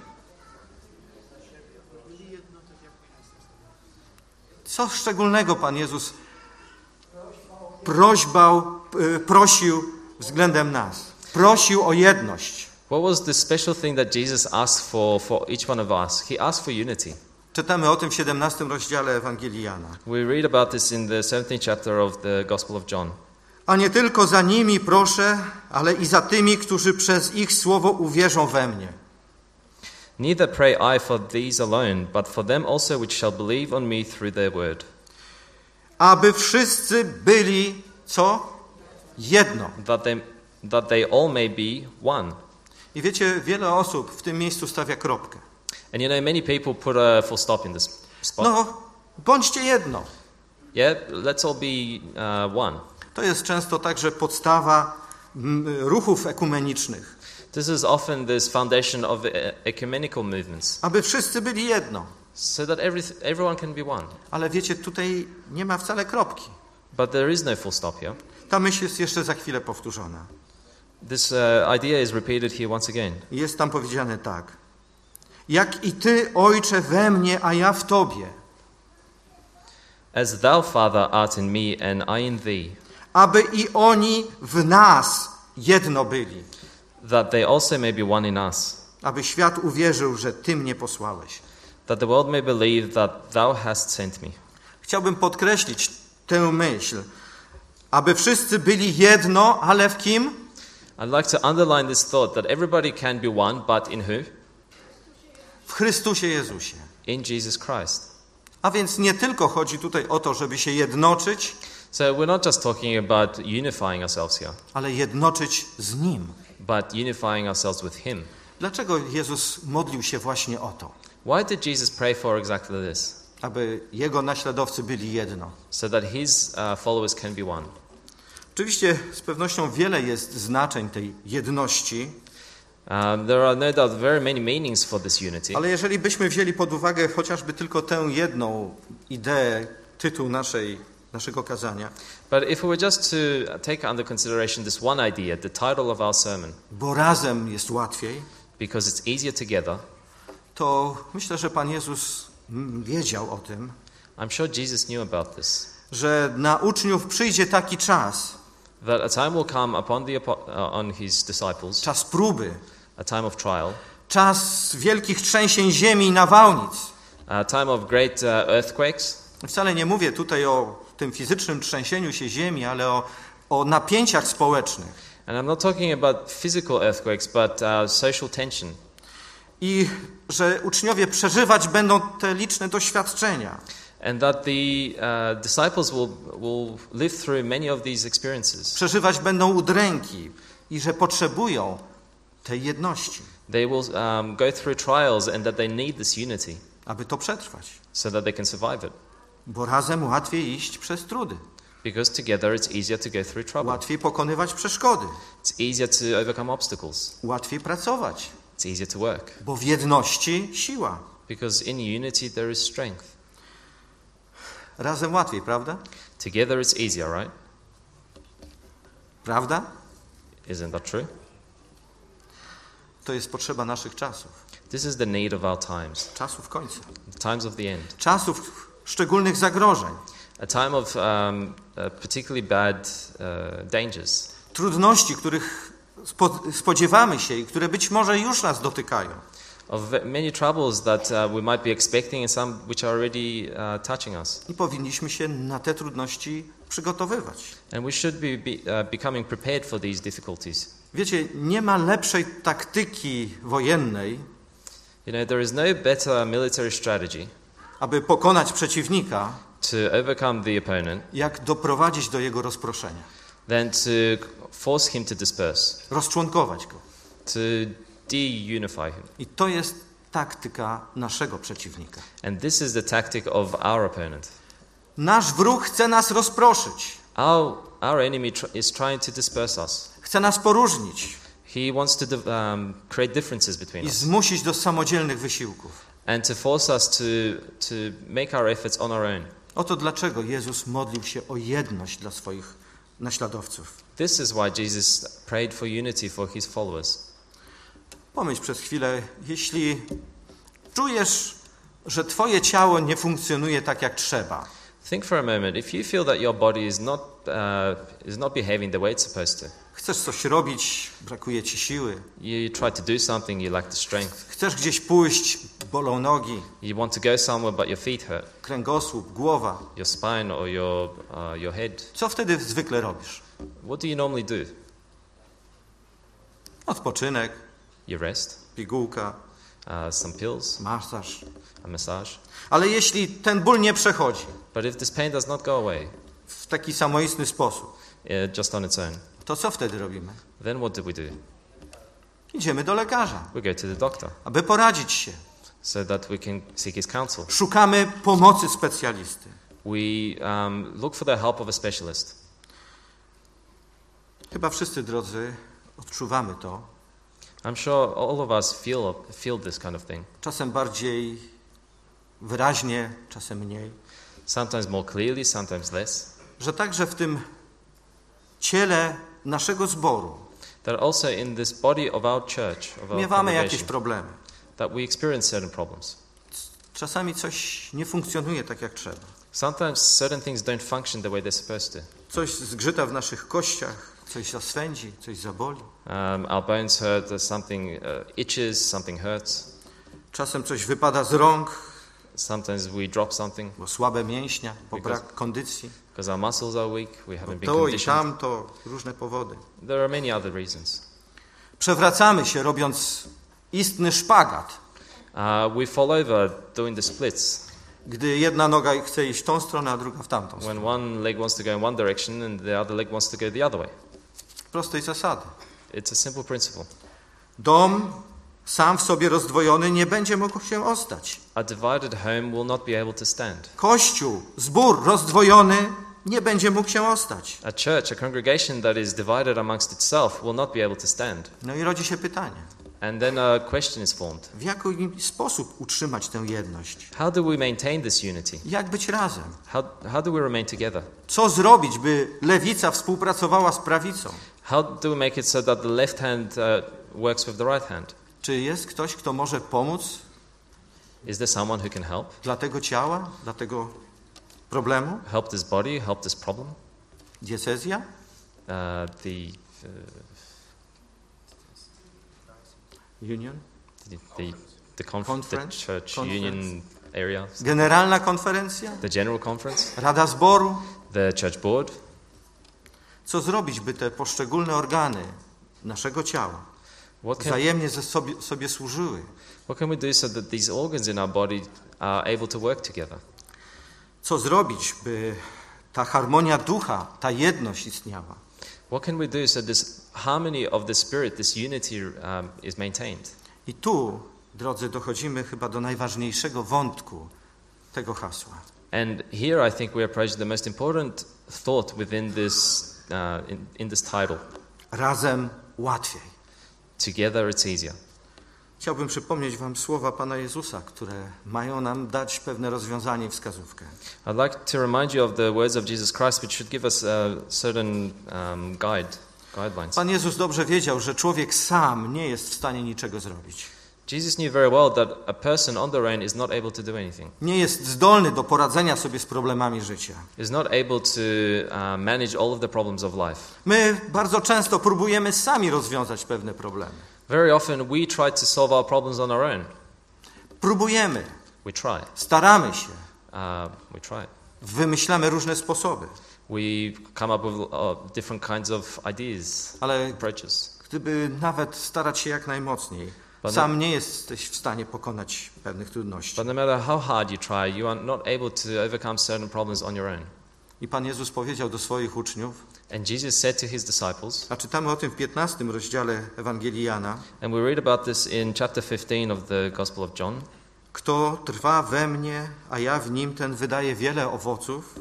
Co szczególnego Pan Jezus prośbał, y, prosił względem nas? Prosił o jedność. What was the special thing that Jesus asked for for each one of us? He asked for unity. Czytamy o tym w siedemnastym rozdziale Ewangelii Jana. We read about this in the seventeenth chapter of the Gospel of John. A nie tylko za nimi proszę, ale i za tymi, którzy przez ich słowo uwierzą we mnie. Neither pray I for these alone, but for them also which shall believe on me through their word, Aby wszyscy byli, co? Jedno. that they, that they all may be one. I wiecie, wiele osób w tym miejscu stawia kropkę. And you know, many people put a full stop in this spot. No, bądźcie jedno. Yeah, let's all be uh, one. To jest często także podstawa mm, ruchów ekumenicznych. This is often this foundation of e- ecumenical movements, Aby wszyscy byli jedno. so that every, everyone can be one. Ale wiecie, tutaj nie ma wcale kropki. But there is no full stop here. Ta myśl jest jeszcze za chwilę powtórzona. This uh, idea is repeated here once again. Jest tam powiedziane tak. Jak i Ty, Ojcze, we mnie, a ja w Tobie. As thou, Father, art in me, and I in thee, Aby i oni w nas jedno byli. that they also may be one in us, Aby świat uwierzył, że Ty mnie posłałeś. that the world may believe that thou hast sent me. Chciałbym podkreślić tę myśl. Aby wszyscy byli jedno, ale w kim? I'd like to underline this thought that everybody can be one, but in who? W Chrystusie Jezusie. In Jesus Christ. A więc nie tylko chodzi tutaj o to, żeby się jednoczyć, So we're not just talking about unifying ourselves here, ale jednoczyć z Nim. but unifying ourselves with Him. Dlaczego Jezus modlił się właśnie o to? Why did Jesus pray for exactly this? Aby Jego naśladowcy byli jedno. So that His uh, followers can be one. Oczywiście z pewnością wiele jest znaczeń tej jedności, Um, there are no doubt very many meanings for this unity. ale jeżeli byśmy wzięli pod uwagę chociażby tylko tę jedną ideę, tytuł naszej, naszego kazania, But if we were just to take under consideration this one idea, the title of our sermon, bo razem jest łatwiej, because it's easier together, to myślę, że Pan Jezus wiedział o tym, I'm sure Jesus knew about this. że na uczniów przyjdzie taki czas, That a time will come upon, the, apo- uh, on his disciples, czas próby, a time of trial, czas wielkich trzęsień ziemi i nawałnic. a time of great uh, earthquakes. Wcale nie mówię tutaj o tym fizycznym trzęsieniu się ziemi, ale o, o napięciach społecznych. And I'm not talking about physical earthquakes, but uh, social tension. I że uczniowie przeżywać będą te liczne doświadczenia. And that the uh, disciples will, will live through many of these experiences. Przeżywać będą udręki i że potrzebują tej jedności, They will um, go through trials and that they need this unity aby to przetrwać. so that they can survive it. Bo razem łatwiej iść przez trudy, Because together it's easier to go through trouble. łatwiej pokonywać przeszkody, It's easier to overcome obstacles. łatwiej pracować, It's easier to work. bo w jedności siła. Because in unity there is strength. Razem łatwiej, prawda? Together it's easier, right? Prawda? Isn't that true? To jest potrzeba naszych czasów, This is the need of our times, czasów końca, the times of the end. czasów szczególnych zagrożeń, A time of um, uh, particularly bad uh, dangers, trudności, których spo- spodziewamy się i które być może już nas dotykają. of ve- many troubles that uh, we might be expecting and some which are already uh, touching us. I powinniśmy się na te trudności przygotowywać. And we should be, be uh, becoming prepared for these difficulties. Wiecie, nie ma lepszej taktyki wojennej, You know, there is no better military strategy aby pokonać przeciwnika, to overcome the opponent jak doprowadzić do jego rozproszenia, than to force him to disperse, rozczłonkować go. to de-unify him. I to jest taktyka naszego przeciwnika. And this is the tactic of our opponent. Nasz wróg chce nas rozproszyć, Our, our enemy tr- is trying to disperse us. chce nas poróżnić He wants to div- um, create differences between i us zmusić do samodzielnych wysiłków. and to force us to, to make our efforts on our own. Oto dlaczego Jezus modlił się o jedność dla swoich naśladowców. This is why Jesus prayed for unity for his followers. Pomyśl przez chwilę, jeśli czujesz, że twoje ciało nie funkcjonuje tak jak trzeba, Think for a moment. If you feel that your body is not, uh, is not behaving the way it's supposed to, chcesz coś robić, brakuje ci siły, you try to do something, you lack the strength, chcesz gdzieś pójść, bolą nogi, you want to go somewhere but your feet hurt, kręgosłup, głowa. your spine or your, uh, your head, Co wtedy zwykle robisz? what do you normally do? Odpoczynek, You rest, pigułka, uh, some pills, masaż. a massage. Ale jeśli ten ból nie przechodzi But if this pain does not go away w taki samoistny sposób, uh, just on its own, to co wtedy robimy? then what do we do? Idziemy do lekarza, We go to the doctor aby poradzić się. so that we can seek his counsel. Szukamy pomocy specjalisty. We um, look for the help of a specialist. Chyba wszyscy, drodzy, odczuwamy to. I'm sure all of us feel, feel this kind of thing. Czasem bardziej wyraźnie, czasem mniej. Sometimes more clearly, sometimes less. Że także w tym ciele naszego zboru That also in this body of our church, of our miewamy jakieś congregation, problemy. that we experience certain problems. Czasami coś nie funkcjonuje tak jak trzeba. Sometimes certain things don't function the way they're supposed to. Coś zgrzyta w naszych kościach, coś zaswędzi, coś zaboli. Um, our bones hurt, there's something uh, itches, something hurts. Czasem coś wypada z rąk, Sometimes we drop something bo słabe mięśnia, bo Because- brak kondycji. because our muscles are weak, we Bo haven't been to i conditioned. tamto, różne powody. There are many other reasons. Przewracamy się, robiąc istny szpagat, Uh, we fall over doing the splits gdy jedna noga chce iść w tą stronę, a druga w tamtą stronę. when one leg wants to go in one direction and the other leg wants to go the other way. Prostej zasady. It's a simple principle. Dom sam w sobie rozdwojony nie będzie mógł się ostać. A divided home will not be able to stand. Kościół, zbór rozdwojony nie będzie mógł się ostać. A church, a congregation that is divided amongst itself will not be able to stand. No i rodzi się pytanie, And then a question is formed. w jaki sposób utrzymać tę jedność? How do we maintain this unity? Jak być razem? How, how do we remain together? Co zrobić, by lewica współpracowała z prawicą? How do we make it so that the left hand uh, works with the right hand? Czy jest ktoś, kto może pomóc Is there someone who can help? Dla tego ciała, dla tego problemu? Help this body, help this problem? Diecezja? Uh, the, uh, Union? the, the, the, conf- Conference? the church Conference. union area? Generalna konferencja? The general conference? Rada zboru? The church board? Co zrobić, by te poszczególne organy naszego ciała What can, wzajemnie ze sobie, sobie służyły? what can we do so that these organs in our body are able to work together? Co zrobić, by ta harmonia ducha, ta jedność istniała? What can we do so this harmony of the spirit, this unity um, is maintained? I tu, drodzy, dochodzimy chyba do najważniejszego wątku tego hasła. And here I think we approach the most important thought within this, uh, in, in this title. Razem łatwiej. Together it's easier. Chciałbym przypomnieć wam słowa Pana Jezusa, które mają nam dać pewne rozwiązanie i wskazówkę. I'd like to remind you of the words of Jesus Christ, which should give us a certain um, guide, guidelines. Pan Jezus dobrze wiedział, że człowiek sam nie jest w stanie niczego zrobić. Jesus knew very well that a person on their own is not able to do anything. Nie jest zdolny do poradzenia sobie z problemami życia. Is not able to uh, manage all of the problems of life. My bardzo często próbujemy sami rozwiązać pewne problemy. Very often we try to solve our problems on our own. Próbujemy, We try. staramy się, Uh, we try. wymyślamy różne sposoby, We come up with uh, different kinds of ideas, ale approaches. gdyby nawet starać się jak najmocniej, Pan- sam nie jesteś w stanie pokonać pewnych trudności. But no matter how hard you try, you are not able to overcome certain problems on your own. I Pan Jezus powiedział do swoich uczniów, And Jesus said to his disciples, a czytamy o tym w piętnastym rozdziale Ewangelii Jana, and we read about this in chapter fifteen of the Gospel of John, kto trwa we mnie, a ja w nim, ten wydaje wiele owoców,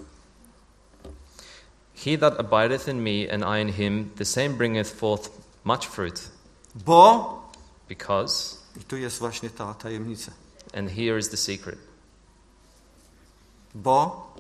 he that abideth in me and I in him, the same bringeth forth much fruit, bo, because, i tu jest właśnie ta tajemnica, and here is the secret, bo,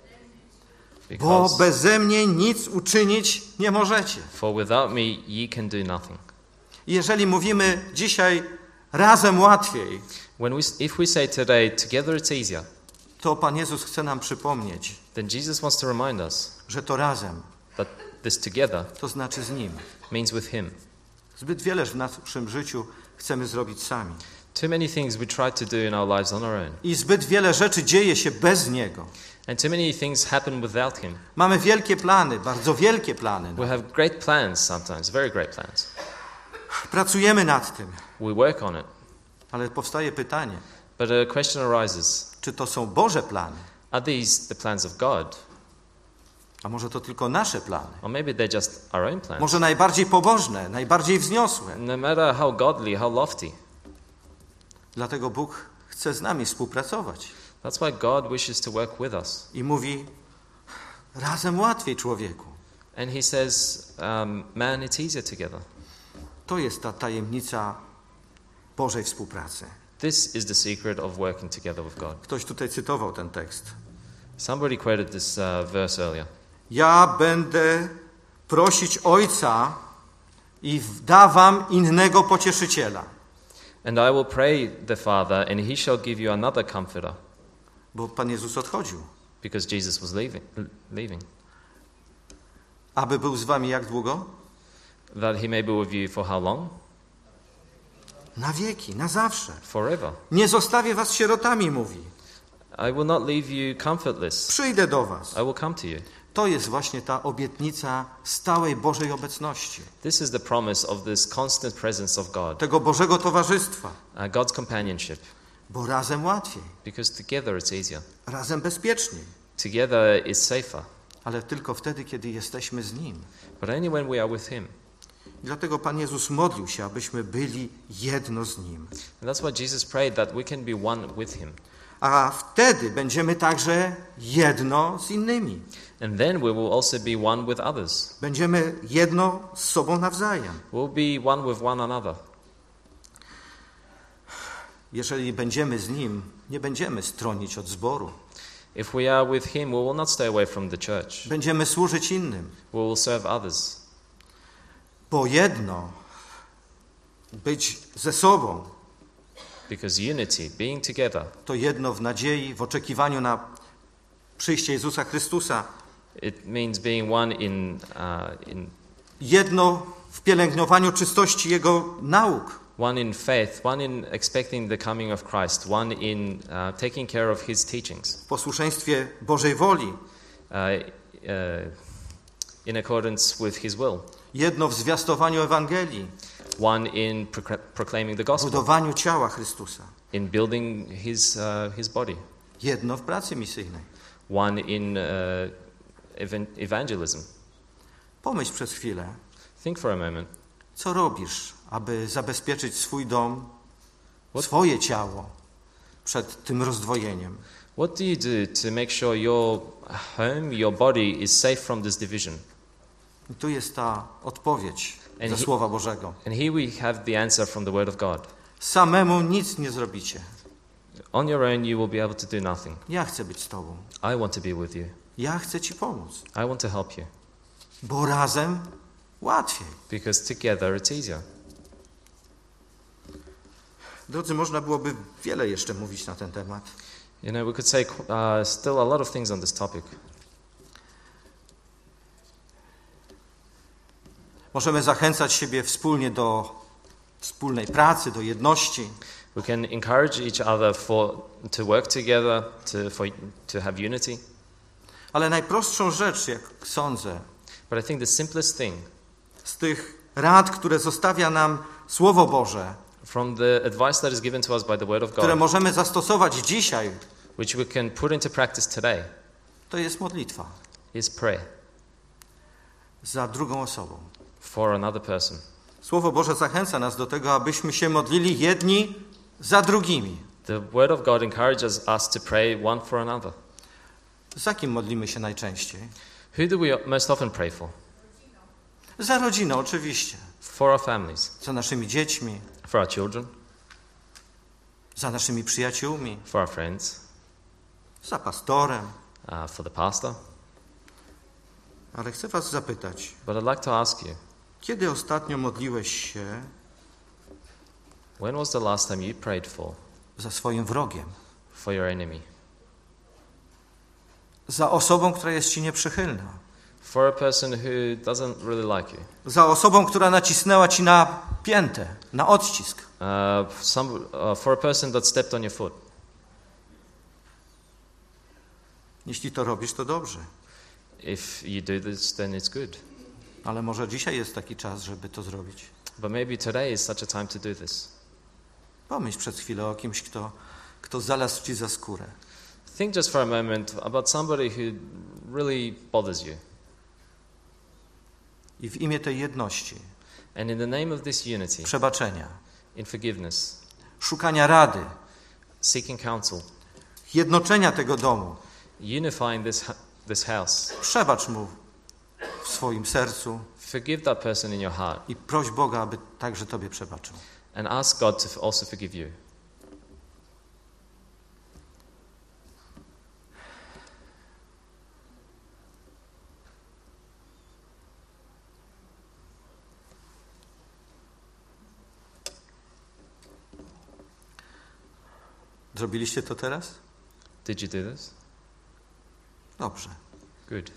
bo because, beze mnie nic uczynić nie możecie. for without me ye can do nothing. I jeżeli mówimy dzisiaj razem łatwiej, When we, if we say today, together it's easier, to Pan Jezus chce nam przypomnieć, then Jesus wants to remind us że to razem, that this together to znaczy z Nim. means with him. Zbyt wiele w naszym życiu chcemy zrobić sami. Too many things we try to do in our lives on our own. I zbyt wiele rzeczy dzieje się bez Niego. And too many things happen without him. Mamy wielkie plany, bardzo wielkie plany. We have great plans sometimes, very great plans. Pracujemy nad tym, We work on it. ale powstaje pytanie, But a question arises, czy to są Boże plany, are these the plans of God? a może to tylko nasze plany? Or maybe they're just our own plans? Może najbardziej pobożne, najbardziej wzniosłe. No matter how godly, how lofty. Dlatego Bóg chce z nami współpracować. That's why God wishes to work with us. I mówi, razem łatwiej, człowieku. And he says, um, man, it's easier together. To jest ta tajemnica Bożej współpracy. This is the secret of working together with God. Ktoś tutaj cytował ten tekst. Somebody quoted this uh, verse earlier. Ja będę prosić Ojca i da wam innego pocieszyciela. And I will pray the Father, and he shall give you another comforter, Bo Pan Jezus odchodził. because Jesus was leaving. leaving. Aby był z wami jak długo? That he may be with you for how long? Na wieki, na zawsze. Forever. Nie zostawię was sierotami, mówi. I will not leave you comfortless. Przyjdę do was. I will come to you. To jest właśnie ta obietnica stałej Bożej obecności. This is the promise of this constant presence of God, Tego Bożego towarzystwa. uh, God's companionship, Bo razem łatwiej. because together it's easier. Razem bezpieczniej. Together is safer, Ale tylko wtedy, kiedy jesteśmy z Nim. but only when we are with him. Dlatego Pan Jezus modlił się, abyśmy byli jedno z Nim. And that's why Jesus prayed that we can be one with him. A wtedy będziemy także jedno z innymi. And then we will also be one with others. Będziemy jedno z sobą nawzajem. We'll be one with one another. Jeżeli będziemy z Nim, nie będziemy stronić od zboru. If we are with him, we will not stay away from the church. Będziemy służyć innym. We will serve others. Bo jedno, być ze sobą, Because unity, being together, to jedno w nadziei, w oczekiwaniu na przyjście Jezusa Chrystusa. it means being one in, uh, in Jedno w pielęgnowaniu czystości Jego nauk. one in faith, one in expecting the coming of Christ, one in uh, taking care of His teachings, W posłuszeństwie Bożej woli. uh, uh, in accordance with His will. Jedno w zwiastowaniu Ewangelii, One in procla- proclaiming the gospel, budowaniu ciała Chrystusa. in building His uh, His body. Jedno w pracy misyjnej. One in uh, evan- evangelism. Pomyśl przez chwilę, Think for a moment. co robisz, aby zabezpieczyć swój dom, What- swoje ciało przed tym rozdwojeniem. What do you do to make sure your home, your body is safe from this division? I tu jest ta odpowiedź And ze he- Słowa Bożego. And here we have the answer from the Word of God. Samemu nic nie zrobicie. On your own, you will be able to do nothing. Ja chcę być z Tobą. I want to be with you. Ja chcę Ci pomóc. I want to help you. Bo razem łatwiej. Because together it's easier. Drodzy, można byłoby wiele jeszcze mówić na ten temat. You know, we could say uh, still a lot of things on this topic. Możemy zachęcać siebie wspólnie do wspólnej pracy, do jedności. We can encourage each other for to work together, to for to have unity. Ale najprostszą rzecz, jak sądzę, But I think the simplest thing z tych rad, które zostawia nam Słowo Boże, from the advice that is given to us by the Word of które God, możemy zastosować dzisiaj, which we can put into practice today, to jest modlitwa is pray za drugą osobą. for another person. Słowo Boże zachęca nas do tego, abyśmy się modlili jedni za drugimi. The Word of God encourages us to pray one for another. Za kim modlimy się najczęściej? Who do we most often pray for? Za rodzinę, oczywiście. For our families, Za naszymi dziećmi, for our children, za naszymi przyjaciółmi, for our friends, za pastorem. uh, for the pastor. Ale chcę was zapytać, But I'd like to ask you, kiedy ostatnio modliłeś się when was the last time you prayed for, za swoim wrogiem? for your enemy? Za osobą, która jest ci nieprzychylna? For a person who doesn't really like you? Za osobą, która nacisnęła ci na piętę, na odcisk? Uh, some, uh, for a person that stepped on your foot? Jeśli to robisz, to dobrze. If you do this, then it's good. Ale może dzisiaj jest taki czas, żeby to zrobić. But maybe today is such a time to do this. Pomyśl przez chwilę o kimś, kto, kto zalazł ci za skórę. Think just for a moment about somebody who really bothers you. I w imię tej jedności, And in the name of this unity, przebaczenia, in forgiveness, szukania rady, seeking counsel, jednoczenia tego domu, unifying this, hu- this house, przebacz mu w swoim sercu forgive that person in your heart i proś Boga, aby także tobie przebaczył. and ask God to f- also forgive you. Zrobiliście to teraz? Did you do this? Dobrze. Good.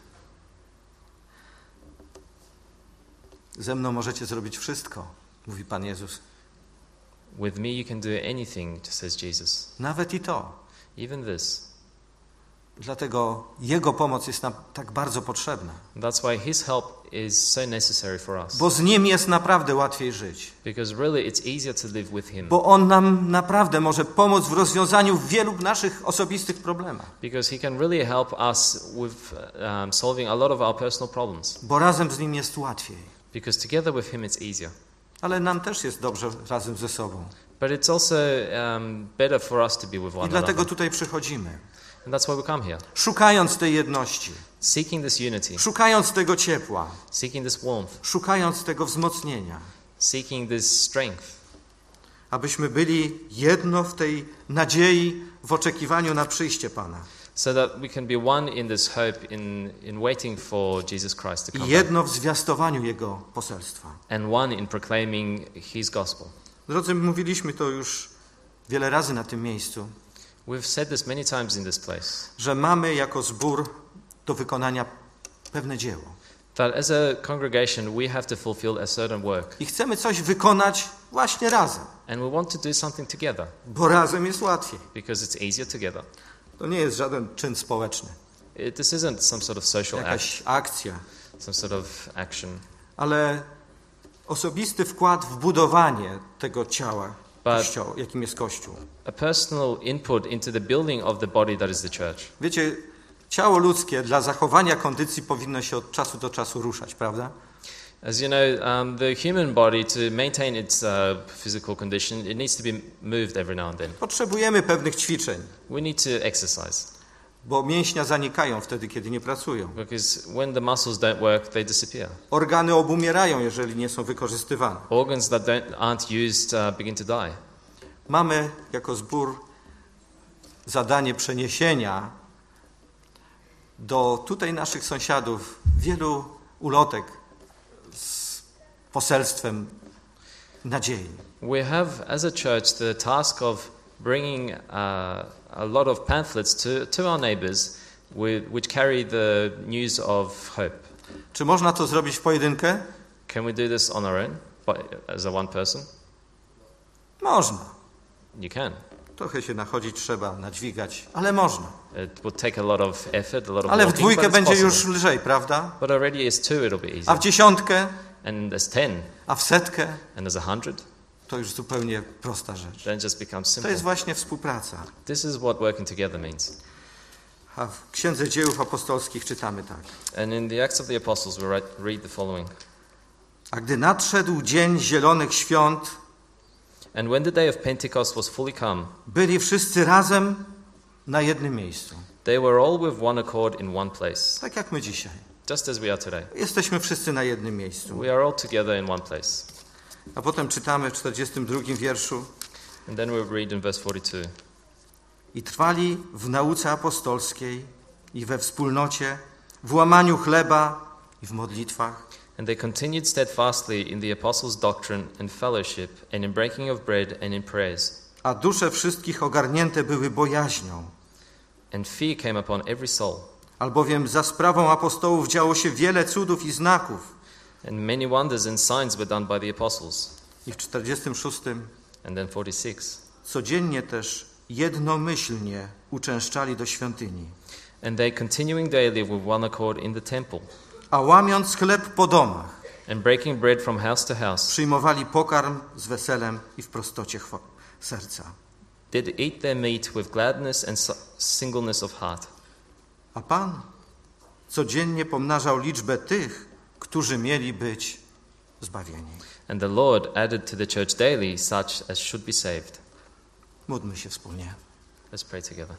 Ze mną możecie zrobić wszystko, mówi Pan Jezus. With me you can do anything, says Jesus. Nawet i to. Even this. Dlatego Jego pomoc jest nam tak bardzo potrzebna. That's why His help is so necessary for us. Bo z Nim jest naprawdę łatwiej żyć. Because really it's easier to live with Him. Bo On nam naprawdę może pomóc w rozwiązaniu wielu naszych osobistych problemów. Because He can really help us with um, solving a lot of our personal problems. Bo razem z Nim jest łatwiej. Because together with Him it's easier. Ale nam też jest dobrze razem ze sobą. But it's also um, better for us to be with I one dlatego another. tutaj przychodzimy. And that's why we come here. Szukając tej jedności, Seeking this unity. szukając tego ciepła, Seeking this warmth. szukając tego wzmocnienia, Seeking this strength. abyśmy byli jedno w tej nadziei, w oczekiwaniu na przyjście Pana. So that we can be one in this hope, in, in waiting for Jesus Christ to I come back. jedno w zwiastowaniu Jego poselstwa. And one in proclaiming His gospel. Drodzy, mówiliśmy to już wiele razy na tym miejscu, We've said this many times in this place, że mamy jako zbór do wykonania pewne dzieło. that as a congregation we have to fulfill a certain work. I chcemy coś wykonać właśnie razem, And we want to do something together bo razem jest łatwiej. because it's easier together. To nie jest żaden czyn społeczny, It, this isn't some sort of social act, jakaś akcja, some sort of action. ale osobisty wkład w budowanie tego ciała, But- kościoła, jakim jest Kościół. A personal input into the building of the body that is the church. Wiecie, ciało ludzkie dla zachowania kondycji powinno się od czasu do czasu ruszać, prawda? As you know, um, the human body, to maintain its uh, physical condition, it needs to be moved every now and then. Potrzebujemy pewnych ćwiczeń, We need to exercise bo mięśnia zanikają wtedy, kiedy nie pracują. because when the muscles don't work, they disappear. Organy obumierają, jeżeli nie są wykorzystywane. Organs that don't, aren't used uh, begin to die. Mamy jako zbór zadanie przeniesienia do tutaj naszych sąsiadów wielu ulotek z poselstwem nadziei. We have, as a church, the task of bringing uh, a lot of pamphlets to, to our neighbors with, which carry the news of hope. Czy można to zrobić w pojedynkę? Can we do this on our own, by, as a one person? Można. You can. Trochę się nachodzić trzeba, nadźwigać, ale można. It would take a lot of effort, a lot of Ale w walking, dwójkę but it's będzie już possible. lżej, prawda? But already as two, it'll be A easier. w dziesiątkę, And as ten, a w setkę, and as a hundred, to już zupełnie prosta rzecz. then it just becomes To simple. jest właśnie współpraca. This is what working together means. A w Księdze Dziejów Apostolskich czytamy tak. And in the Acts of the Apostles, we write, read the following. A gdy nadszedł dzień Zielonych Świąt, And when the day of Pentecost was fully come, byli wszyscy razem na jednym miejscu. they were all with one accord in one place, Tak jak my dzisiaj. just as we are today. Jesteśmy wszyscy na jednym miejscu. We are all together in one place. A potem czytamy w czterdziestym drugim wierszu. And then we read in verse forty-two. I trwali w nauce apostolskiej i we wspólnocie, w łamaniu chleba i w modlitwach. And they continued steadfastly in the apostles' doctrine and fellowship, and in breaking of bread and in prayers. A dusze wszystkich ogarnięte były bojaźnią, And fear came upon every soul. albowiem za sprawą apostołów działo się wiele cudów i znaków. And many wonders and signs were done by the apostles. I w czterdziestym szóstym And then forty-six. codziennie też jednomyślnie uczęszczali do świątyni, And they continuing daily with one accord in the temple, a łamiąc chleb po domach, and breaking bread from house to house, przyjmowali pokarm z weselem i w prostocie chwa- serca. did eat their meat with gladness and so- singleness of heart. A Pan codziennie pomnażał liczbę tych, którzy mieli być zbawieni. And the Lord added to the church daily such as should be saved. Módlmy się wspólnie. Let's pray together.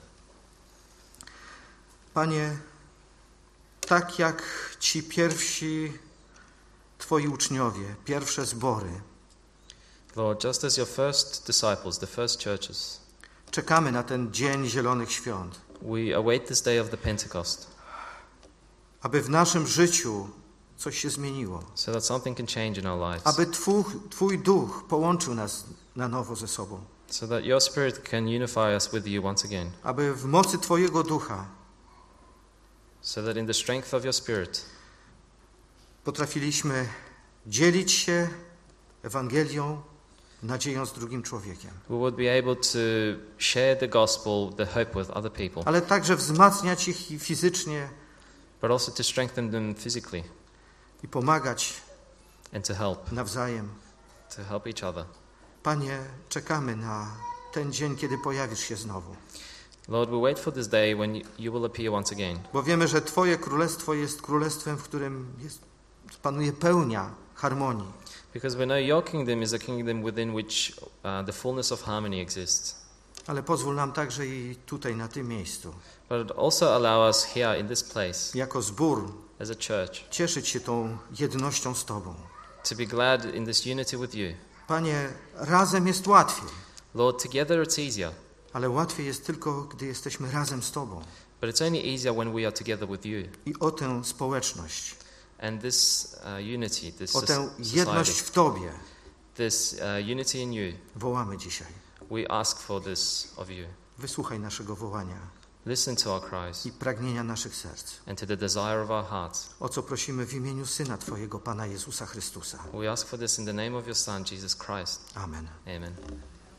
Panie, tak jak ci pierwsi Twoi uczniowie, pierwsze zbory, Lord, just as your first disciples, the first churches, czekamy na ten dzień Zielonych Świąt, we await this day of the Pentecost aby w naszym życiu coś się zmieniło, so that something can change in our lives, aby Twój, Twój duch połączył nas na nowo ze sobą, so that your Spirit can unify us with you once again, aby w mocy Twojego ducha so that in the strength of your Spirit potrafiliśmy dzielić się Ewangelią, nadzieją z drugim człowiekiem, we would be able to share the gospel, the hope with other people, ale także wzmacniać ich i fizycznie but also to strengthen them physically i pomagać and to help, nawzajem. to help each other. Panie, czekamy na ten dzień, kiedy pojawisz się znowu, Lord, we wait for this day when you- you will appear once again, bo wiemy, że Twoje królestwo jest królestwem, w którym jest, panuje pełnia harmonii. because we know your kingdom is a kingdom within which uh, the fullness of harmony exists. Ale pozwól nam także i tutaj, na tym miejscu, But also allow us here in this place, jako zbór, as a church, cieszyć się tą jednością z Tobą. to be glad in this unity with you. Panie, razem jest łatwiej, Lord, together it's easier, ale łatwiej jest tylko, gdy jesteśmy razem z Tobą. but it's only easier when we are together with you. I o tę społeczność, And this uh, unity, this o tę soc- jedność society, w Tobie this uh, unity in you, wołamy dzisiaj. we ask for this of you. Wysłuchaj naszego wołania Listen to our cries i pragnienia naszych serc, and to the desire of our hearts. o co prosimy w imieniu Syna Twojego, Pana Jezusa Chrystusa. We ask for this in the name of your Son, Jesus Christ. Amen. Amen.